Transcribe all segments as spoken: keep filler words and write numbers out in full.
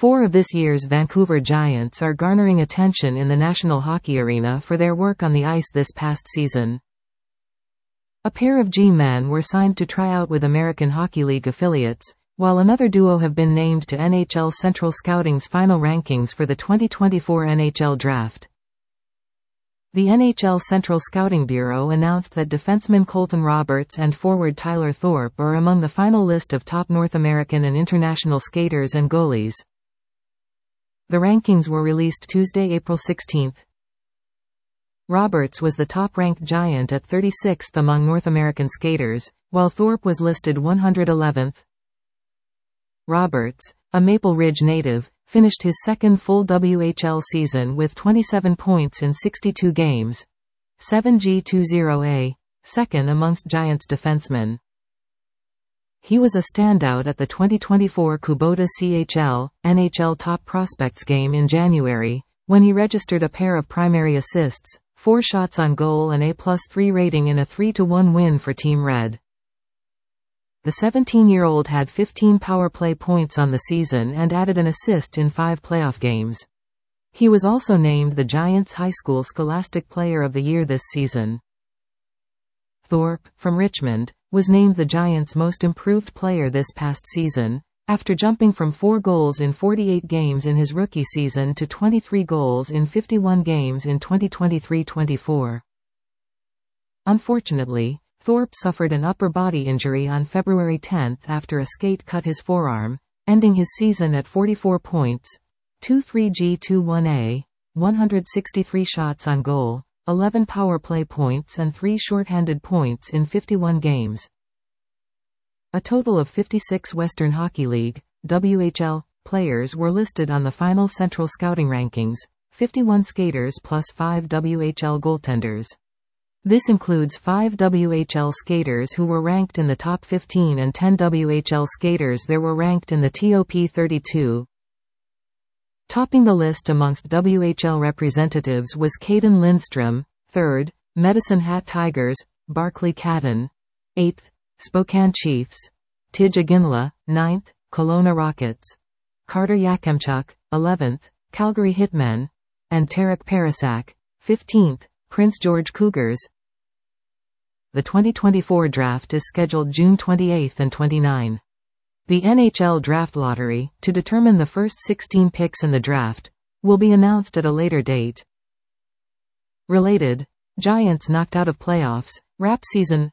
Four of this year's Vancouver Giants are garnering attention in the National Hockey Arena for their work on the ice this past season. A pair of G-men were signed to try out with American Hockey League affiliates, while another duo have been named to N H L Central Scouting's final rankings for the twenty twenty-four N H L Draft. The N H L Central Scouting Bureau announced that defenseman Colton Roberts and forward Tyler Thorpe are among the final list of top North American and international skaters and goalies. The rankings were released Tuesday, April sixteenth. Roberts was the top-ranked Giant at thirty-sixth among North American skaters, while Thorpe was listed one hundred eleventh. Roberts, a Maple Ridge native, finished his second full W H L season with twenty-seven points in sixty-two games, seven G twenty A, second amongst Giants defensemen. He was a standout at the twenty twenty-four Kubota C H L, N H L Top Prospects game in January, when he registered a pair of primary assists, four shots on goal and a plus three rating in a three to one win for Team Red. The seventeen-year-old had fifteen power play points on the season and added an assist in five playoff games. He was also named the Giants High School Scholastic Player of the Year this season. Thorpe, from Richmond, was named the Giants' most improved player this past season, after jumping from four goals in forty-eight games in his rookie season to twenty-three goals in fifty-one games in twenty twenty-three twenty-four. Unfortunately, Thorpe suffered an upper body injury on February tenth after a skate cut his forearm, ending his season at forty-four points, twenty-three G twenty-one A, one hundred sixty-three shots on goal, eleven power play points and three shorthanded points in fifty-one games. A total of fifty-six Western Hockey League, W H L, players were listed on the final Central Scouting rankings, fifty-one skaters plus five W H L goaltenders. This includes five W H L skaters who were ranked in the top fifteen and ten W H L skaters that were ranked in the top thirty-two. Topping the list amongst W H L representatives was Caden Lindstrom, third, Medicine Hat Tigers, Barclay Catton, eighth, Spokane Chiefs, Tidge Aginla, ninth, Kelowna Rockets, Carter Yakemchuk, eleventh, Calgary Hitmen, and Tarek Parasak, fifteenth, Prince George Cougars. The twenty twenty-four draft is scheduled June twenty-eighth and twenty-ninth. The N H L Draft Lottery, to determine the first sixteen picks in the draft, will be announced at a later date. Related, Giants knocked out of playoffs, wrap season.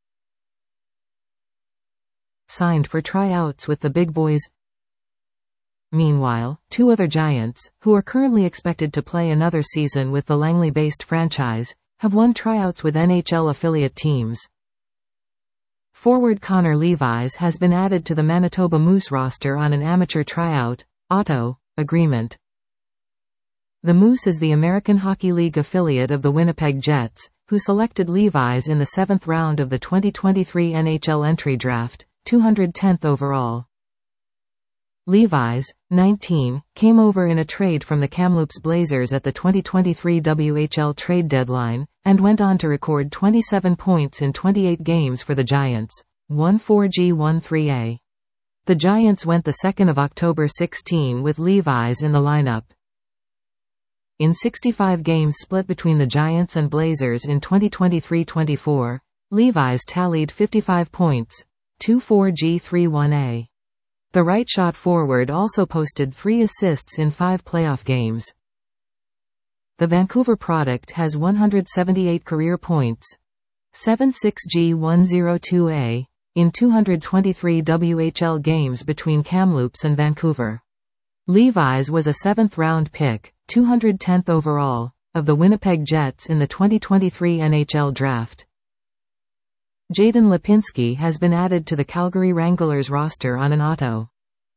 Signed for tryouts with the big boys. Meanwhile, two other Giants, who are currently expected to play another season with the Langley-based franchise, have won tryouts with N H L affiliate teams. Forward Connor Levi's has been added to the Manitoba Moose roster on an amateur tryout, auto, agreement. The Moose is the American Hockey League affiliate of the Winnipeg Jets, who selected Levi's in the seventh round of the twenty twenty-three N H L entry draft, two hundred tenth overall. Levi's, nineteen, came over in a trade from the Kamloops Blazers at the twenty twenty-three W H L trade deadline, and went on to record twenty-seven points in twenty-eight games for the Giants, fourteen G thirteen A. The Giants went the second of October sixteenth with Levi's in the lineup. In sixty-five games split between the Giants and Blazers in twenty twenty-three twenty-four, Levi's tallied fifty-five points, twenty-four G thirty-one A. The right-shot forward also posted three assists in five playoff games. The Vancouver product has one hundred seventy-eight career points, seventy-six G one oh two A, in two hundred twenty-three W H L games between Kamloops and Vancouver. Levi's was a seventh-round pick, two hundred tenth overall, of the Winnipeg Jets in the twenty twenty-three N H L Draft. Jaden Lipinski has been added to the Calgary Wranglers roster on an auto.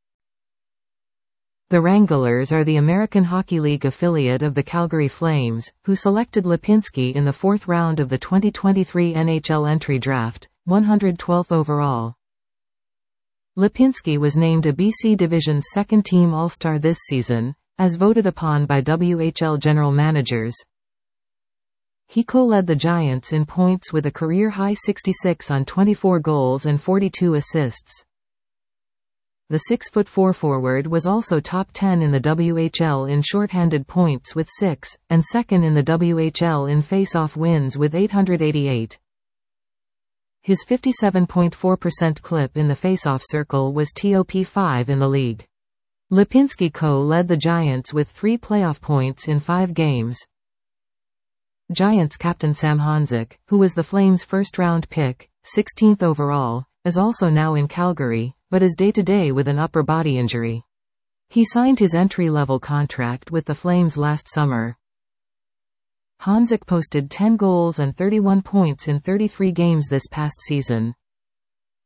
The Wranglers are the American Hockey League affiliate of the Calgary Flames, who selected Lipinski in the fourth round of the twenty twenty-three N H L entry draft, one hundred twelfth overall. Lipinski was named a B C Division's second-team All-Star this season, as voted upon by W H L general managers. He co-led the Giants in points with a career-high sixty-six on twenty-four goals and forty-two assists. The six foot four forward was also top ten in the W H L in shorthanded points with six, and second in the W H L in face-off wins with eight hundred eighty-eight. His fifty-seven point four percent clip in the face-off circle was top five in the league. Lipinski co-led the Giants with three playoff points in five games. Giants captain Sam Honzek, who was the Flames' first-round pick, sixteenth overall, is also now in Calgary, but is day-to-day with an upper body injury. He signed his entry-level contract with the Flames last summer. Honzek posted ten goals and thirty-one points in thirty-three games this past season.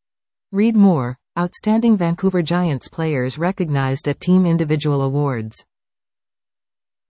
Read more. Outstanding Vancouver Giants players recognized at Team Individual Awards.